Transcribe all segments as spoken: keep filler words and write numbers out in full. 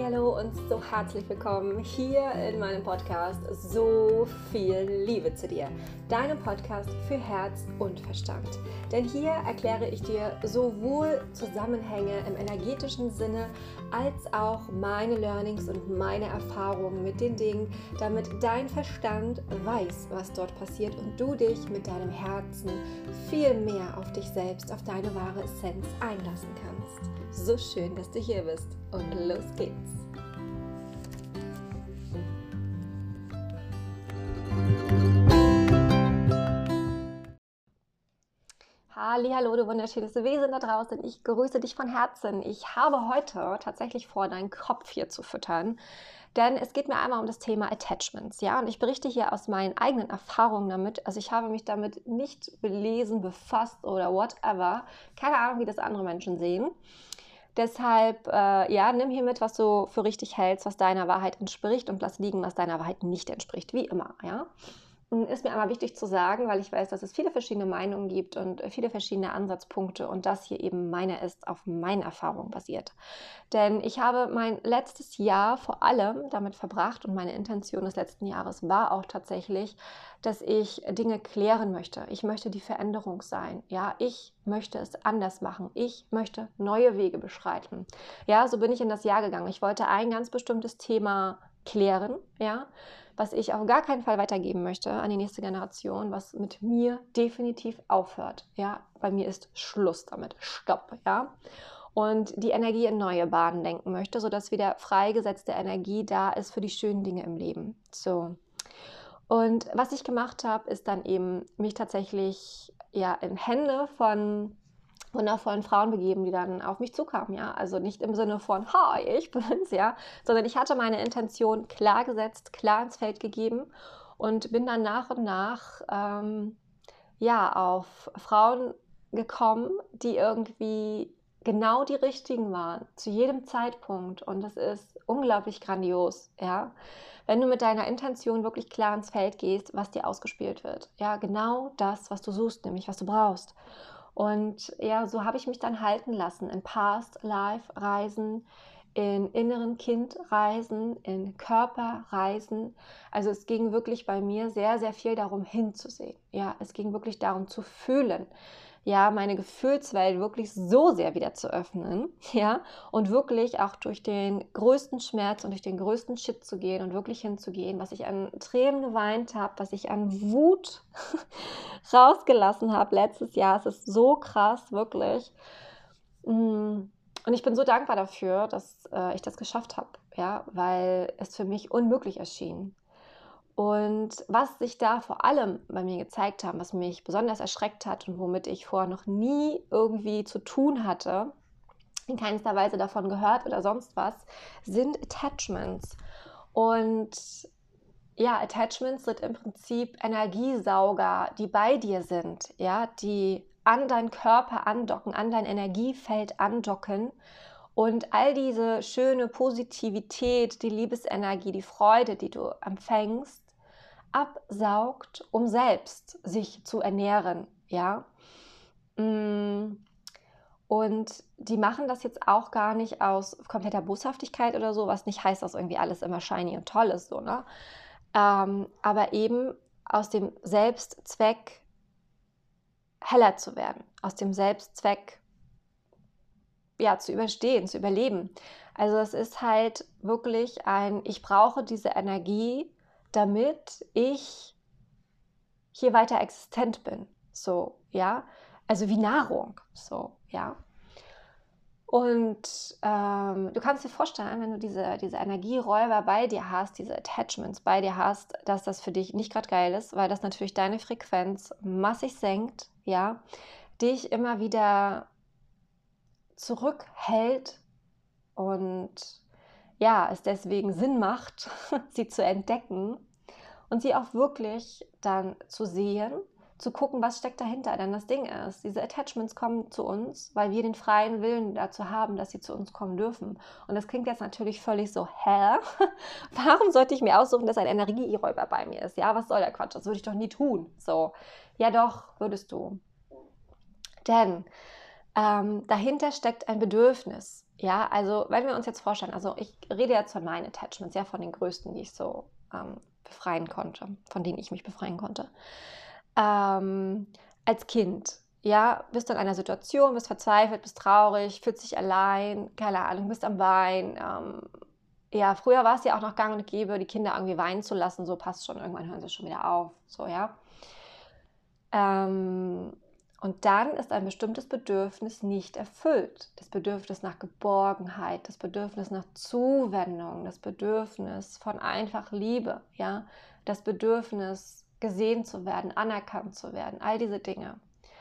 Hallo und so herzlich willkommen hier in meinem Podcast So viel Liebe zu dir, deinem Podcast für Herz und Verstand. Denn hier erkläre ich dir sowohl Zusammenhänge im energetischen Sinne als auch meine Learnings und meine Erfahrungen mit den Dingen, damit dein Verstand weiß, was dort passiert und du dich mit deinem Herzen viel mehr auf dich selbst, auf deine wahre Essenz einlassen kannst. So schön, dass du hier bist und los geht's. Hallihallo, du wunderschönes Wesen da draußen. Ich grüße dich von Herzen. Ich habe heute tatsächlich vor, deinen Kopf hier zu füttern, denn es geht mir einmal um das Thema Attachments, ja, und ich berichte hier aus meinen eigenen Erfahrungen damit. Also ich habe mich damit nicht belesen, befasst oder whatever. Keine Ahnung, wie das andere Menschen sehen. Deshalb, äh, ja, nimm hier mit, was du für richtig hältst, was deiner Wahrheit entspricht und lass liegen, was deiner Wahrheit nicht entspricht, wie immer, ja. Ist mir einmal wichtig zu sagen, weil ich weiß, dass es viele verschiedene Meinungen gibt und viele verschiedene Ansatzpunkte und das hier eben meine ist, auf meinen Erfahrungen basiert. Denn ich habe mein letztes Jahr vor allem damit verbracht und meine Intention des letzten Jahres war auch tatsächlich, dass ich Dinge klären möchte. Ich möchte die Veränderung sein. Ja, ich möchte es anders machen. Ich möchte neue Wege beschreiten. Ja, so bin ich in das Jahr gegangen. Ich wollte ein ganz bestimmtes Thema klären, ja, was ich auf gar keinen Fall weitergeben möchte an die nächste Generation, was mit mir definitiv aufhört. Ja, bei mir ist Schluss damit, Stopp, ja. Und die Energie in neue Bahnen lenken möchte, sodass wieder freigesetzte Energie da ist für die schönen Dinge im Leben. So. Und was ich gemacht habe, ist dann eben mich tatsächlich ja in Hände von wundervollen Frauen begeben, die dann auf mich zukamen, ja, also nicht im Sinne von, hi, ich bin's, ja, sondern ich hatte meine Intention klar gesetzt, klar ins Feld gegeben und bin dann nach und nach, ähm, ja, auf Frauen gekommen, die irgendwie genau die richtigen waren, zu jedem Zeitpunkt und das ist unglaublich grandios, ja, wenn du mit deiner Intention wirklich klar ins Feld gehst, was dir ausgespielt wird, ja, genau das, was du suchst, nämlich was du brauchst. Und ja, so habe ich mich dann halten lassen in Past-Life-Reisen, in inneren Kind-Reisen, in Körperreisen. Also es ging wirklich bei mir sehr, sehr viel darum hinzusehen. Ja, es ging wirklich darum zu fühlen. Ja, meine Gefühlswelt wirklich so sehr wieder zu öffnen, ja, und wirklich auch durch den größten Schmerz und durch den größten Shit zu gehen und wirklich hinzugehen, was ich an Tränen geweint habe, was ich an Wut rausgelassen habe letztes Jahr. Es ist so krass, wirklich. Und ich bin so dankbar dafür, dass äh, ich das geschafft habe, ja, weil es für mich unmöglich erschien. Und was sich da vor allem bei mir gezeigt hat, was mich besonders erschreckt hat und womit ich vorher noch nie irgendwie zu tun hatte, in keinster Weise davon gehört oder sonst was, sind Attachments. Und ja, Attachments sind im Prinzip Energiesauger, die bei dir sind, ja, die an deinen Körper andocken, an dein Energiefeld andocken und all diese schöne Positivität, die Liebesenergie, die Freude, die du empfängst, absaugt, um selbst sich zu ernähren, ja. Und die machen das jetzt auch gar nicht aus kompletter Boshaftigkeit oder so, was nicht heißt, dass irgendwie alles immer shiny und toll ist, so, ne? Ähm, aber eben aus dem Selbstzweck heller zu werden, aus dem Selbstzweck ja, zu überstehen, zu überleben. Also es ist halt wirklich ein, ich brauche diese Energie, damit ich hier weiter existent bin, so, ja, also wie Nahrung, so, ja. Und ähm, du kannst dir vorstellen, wenn du diese, diese Energieräuber bei dir hast, diese Attachments bei dir hast, dass das für dich nicht gerade geil ist, weil das natürlich deine Frequenz massig senkt, ja, dich immer wieder zurückhält und ja, es deswegen Sinn macht, sie zu entdecken und sie auch wirklich dann zu sehen, zu gucken, was steckt dahinter. Denn das Ding ist, diese Attachments kommen zu uns, weil wir den freien Willen dazu haben, dass sie zu uns kommen dürfen. Und das klingt jetzt natürlich völlig so, hä? Warum sollte ich mir aussuchen, dass ein Energieräuber bei mir ist? Ja, was soll der Quatsch? Das würde ich doch nie tun. So, ja doch, würdest du. Denn Ähm, dahinter steckt ein Bedürfnis. Ja, also wenn wir uns jetzt vorstellen, also ich rede jetzt von meinen Attachments, ja, von den größten, die ich so ähm, befreien konnte, von denen ich mich befreien konnte. Ähm, als Kind, ja, bist du in einer Situation, bist verzweifelt, bist traurig, fühlst dich allein, keine Ahnung, bist am Weinen. Ähm, ja, früher war es ja auch noch gang und gäbe, die Kinder irgendwie weinen zu lassen, so passt schon, irgendwann hören sie schon wieder auf, so, ja. Ähm, und dann ist ein bestimmtes Bedürfnis nicht erfüllt. Das Bedürfnis nach Geborgenheit, das Bedürfnis nach Zuwendung, das Bedürfnis von einfach Liebe, ja, das Bedürfnis gesehen zu werden, anerkannt zu werden, all diese Dinge.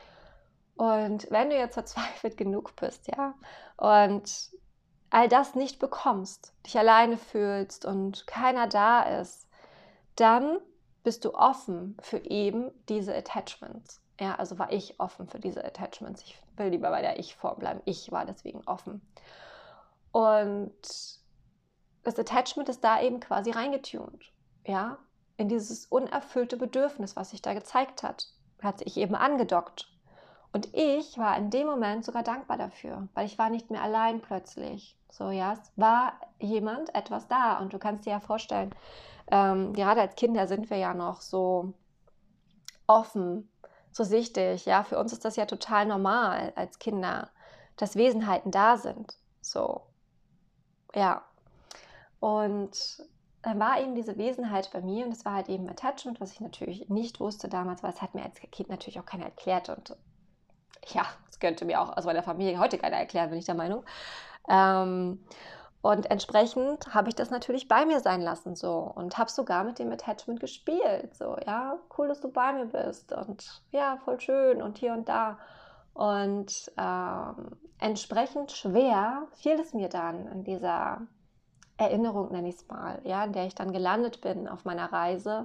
Und wenn du jetzt verzweifelt genug bist, ja, und all das nicht bekommst, dich alleine fühlst und keiner da ist, dann bist du offen für eben diese Attachments. Ja, also war ich offen für diese Attachments. Ich will lieber bei der Ich-Form bleiben. Ich war deswegen offen. Und das Attachment ist da eben quasi reingetunt. Ja, in dieses unerfüllte Bedürfnis, was sich da gezeigt hat, hat sich eben angedockt. Und ich war in dem Moment sogar dankbar dafür, weil ich war nicht mehr allein plötzlich. So, ja, es war jemand, etwas da. Und du kannst dir ja vorstellen, ähm, gerade als Kinder sind wir ja noch so offen, so sichtig. Ja, für uns ist das ja total normal als Kinder, dass Wesenheiten da sind. So, ja. Und dann war eben diese Wesenheit bei mir und es war halt eben Attachment, was ich natürlich nicht wusste damals, weil es hat mir als Kind natürlich auch keiner erklärt und ja, das könnte mir auch aus meiner Familie heute keiner erklären, bin ich der Meinung. Ähm, und entsprechend habe ich das natürlich bei mir sein lassen so und habe sogar mit dem Attachment gespielt. So, ja, cool, dass du bei mir bist und ja, voll schön und hier und da. Und ähm, entsprechend schwer fiel es mir dann in dieser Erinnerung, nenne ich es mal, ja, in der ich dann gelandet bin auf meiner Reise,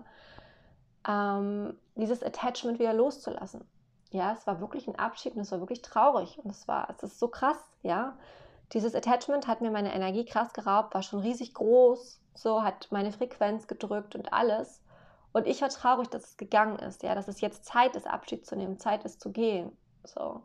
ähm, dieses Attachment wieder loszulassen. Ja, es war wirklich ein Abschied und es war wirklich traurig und es war, es ist so krass, ja. Dieses Attachment hat mir meine Energie krass geraubt, war schon riesig groß, so hat meine Frequenz gedrückt und alles. Und ich war traurig, dass es gegangen ist, ja, dass es jetzt Zeit ist, Abschied zu nehmen, Zeit ist zu gehen, so.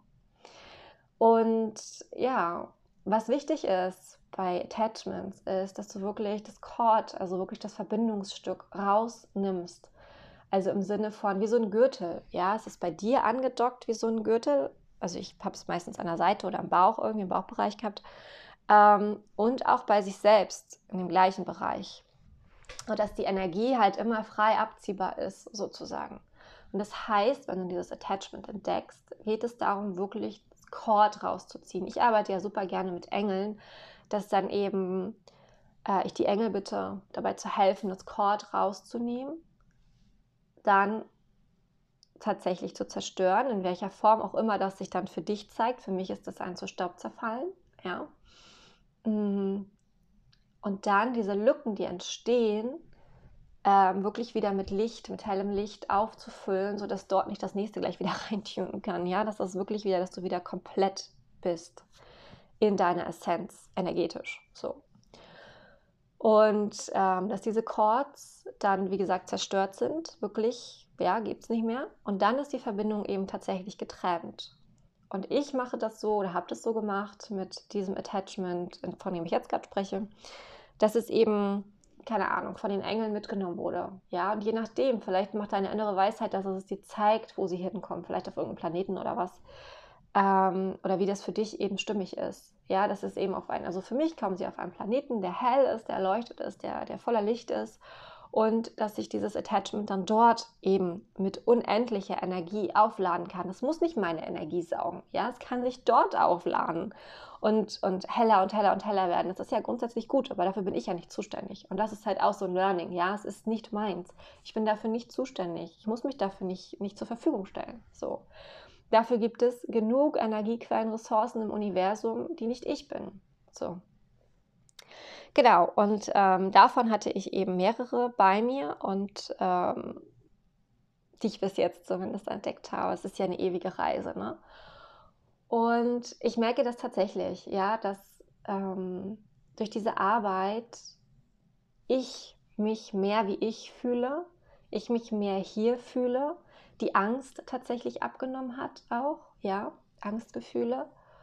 Und ja, was wichtig ist bei Attachments, ist, dass du wirklich das Cord, also wirklich das Verbindungsstück rausnimmst. Also im Sinne von wie so ein Gürtel. Ja, es ist bei dir angedockt wie so ein Gürtel. Also ich habe es meistens an der Seite oder am Bauch, irgendwie im Bauchbereich gehabt. Ähm, und auch bei sich selbst in dem gleichen Bereich. Sodass die Energie halt immer frei abziehbar ist, sozusagen. Und das heißt, wenn du dieses Attachment entdeckst, geht es darum, wirklich das Cord rauszuziehen. Ich arbeite ja super gerne mit Engeln, dass dann eben äh, ich die Engel bitte, dabei zu helfen, das Cord rauszunehmen, dann tatsächlich zu zerstören, in welcher Form auch immer das sich dann für dich zeigt. Für mich ist das ein zu Staub zerfallen, ja. Und dann diese Lücken, die entstehen, ähm, wirklich wieder mit Licht, mit hellem Licht aufzufüllen, sodass dort nicht das nächste gleich wieder reintunen kann, ja. Das ist wirklich wieder, dass du wieder komplett bist in deiner Essenz, energetisch, so. Und ähm, dass diese Chords dann, wie gesagt, zerstört sind, wirklich, ja, gibt es nicht mehr. Und dann ist die Verbindung eben tatsächlich getrennt. Und ich mache das so oder habe das so gemacht mit diesem Attachment, von dem ich jetzt gerade spreche, dass es eben, keine Ahnung, von den Engeln mitgenommen wurde. Ja, und je nachdem, vielleicht macht deine innere Weisheit, dass es dir zeigt, wo sie hinkommen, vielleicht auf irgendeinem Planeten oder was. Ähm, oder wie das für dich eben stimmig ist. Ja, das ist eben auf einen, also für mich kommen sie auf einen Planeten, der hell ist, der erleuchtet ist, der, der voller Licht ist und dass sich dieses Attachment dann dort eben mit unendlicher Energie aufladen kann. Das muss nicht meine Energie saugen, ja, es kann sich dort aufladen und, und heller und heller und heller werden. Das ist ja grundsätzlich gut, aber dafür bin ich ja nicht zuständig und das ist halt auch so ein Learning, ja, es ist nicht meins. Ich bin dafür nicht zuständig, ich muss mich dafür nicht, nicht zur Verfügung stellen, so. Dafür gibt es genug Energiequellen, Ressourcen im Universum, die nicht ich bin. So. Genau, und ähm, davon hatte ich eben mehrere bei mir und ähm, die ich bis jetzt zumindest entdeckt habe. Es ist ja eine ewige Reise, ne? Und ich merke das tatsächlich, ja, dass ähm, durch diese Arbeit ich mich mehr wie ich fühle, ich mich mehr hier fühle, die Angst tatsächlich abgenommen hat auch, ja, Angstgefühle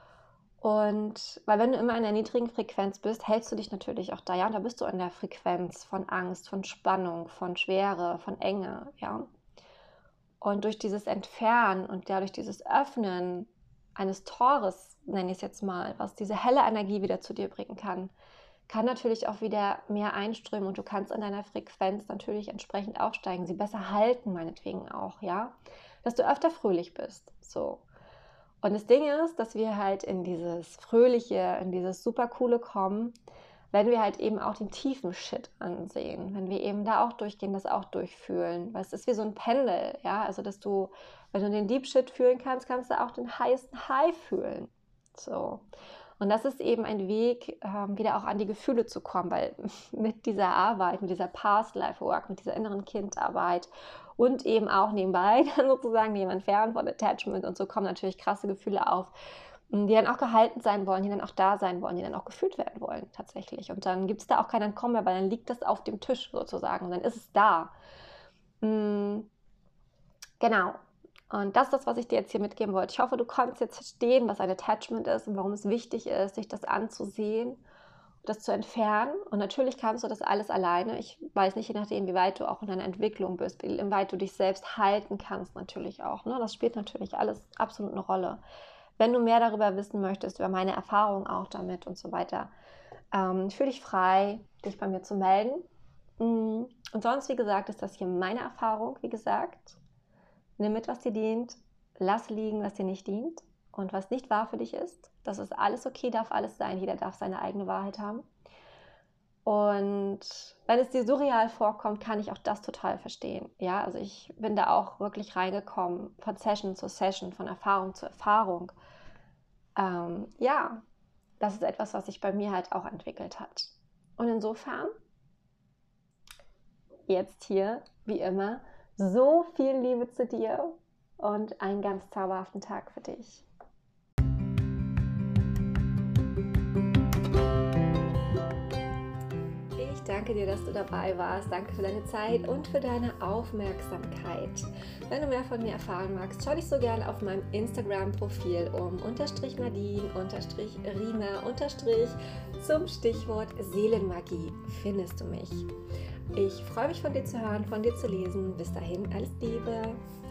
Und weil wenn du immer in der niedrigen Frequenz bist, hältst du dich natürlich auch da, ja, und da bist du in der Frequenz von Angst, von Spannung, von Schwere, von Enge, ja. Und durch dieses Entfernen und ja, durch dieses Öffnen eines Tores, nenne ich es jetzt mal, was diese helle Energie wieder zu dir bringen kann, kann natürlich auch wieder mehr einströmen und du kannst in deiner Frequenz natürlich entsprechend aufsteigen, sie besser halten meinetwegen auch, ja, dass du öfter fröhlich bist, so. Und das Ding ist, dass wir halt in dieses Fröhliche, in dieses Supercoole kommen, wenn wir halt eben auch den tiefen Shit ansehen, wenn wir eben da auch durchgehen, das auch durchfühlen, weil es ist wie so ein Pendel, ja, also dass du, wenn du den Deep Shit fühlen kannst, kannst du auch den heißen High fühlen, so. Und das ist eben ein Weg, ähm, wieder auch an die Gefühle zu kommen, weil mit dieser Arbeit, mit dieser Past-Life-Work, mit dieser inneren Kindarbeit und eben auch nebenbei dann sozusagen neben Entfernen von Attachment und so kommen natürlich krasse Gefühle auf, die dann auch gehalten sein wollen, die dann auch da sein wollen, die dann auch gefühlt werden wollen tatsächlich. Und dann gibt es da auch kein Entkommen mehr, weil dann liegt das auf dem Tisch sozusagen und dann ist es da. Mhm. Genau. Und das ist das, was ich dir jetzt hier mitgeben wollte. Ich hoffe, du konntest jetzt verstehen, was ein Attachment ist und warum es wichtig ist, sich das anzusehen, das zu entfernen. Und natürlich kannst du das alles alleine. Ich weiß nicht, je nachdem, wie weit du auch in deiner Entwicklung bist, wie weit du dich selbst halten kannst natürlich auch. Ne? Das spielt natürlich alles absolut eine Rolle. Wenn du mehr darüber wissen möchtest, über meine Erfahrungen auch damit und so weiter, ähm, fühl dich frei, dich bei mir zu melden. Und sonst, wie gesagt, ist das hier meine Erfahrung, wie gesagt. Nimm mit, was dir dient, lass liegen, was dir nicht dient und was nicht wahr für dich ist. Das ist alles okay, darf alles sein. Jeder darf seine eigene Wahrheit haben. Und wenn es dir surreal vorkommt, kann ich auch das total verstehen. Ja, also ich bin da auch wirklich reingekommen, von Session zu Session, von Erfahrung zu Erfahrung. Ähm, ja, das ist etwas, was sich bei mir halt auch entwickelt hat. Und insofern, jetzt hier, wie immer, so viel Liebe zu dir und einen ganz zauberhaften Tag für dich. Ich danke dir, dass du dabei warst. Danke für deine Zeit und für deine Aufmerksamkeit. Wenn du mehr von mir erfahren magst, schau dich so gerne auf meinem Instagram-Profil um. Unterstrich Nadine, Unterstrich Rina, Unterstrich zum Stichwort Seelenmagie findest du mich. Ich freue mich, von dir zu hören, von dir zu lesen. Bis dahin, alles Liebe.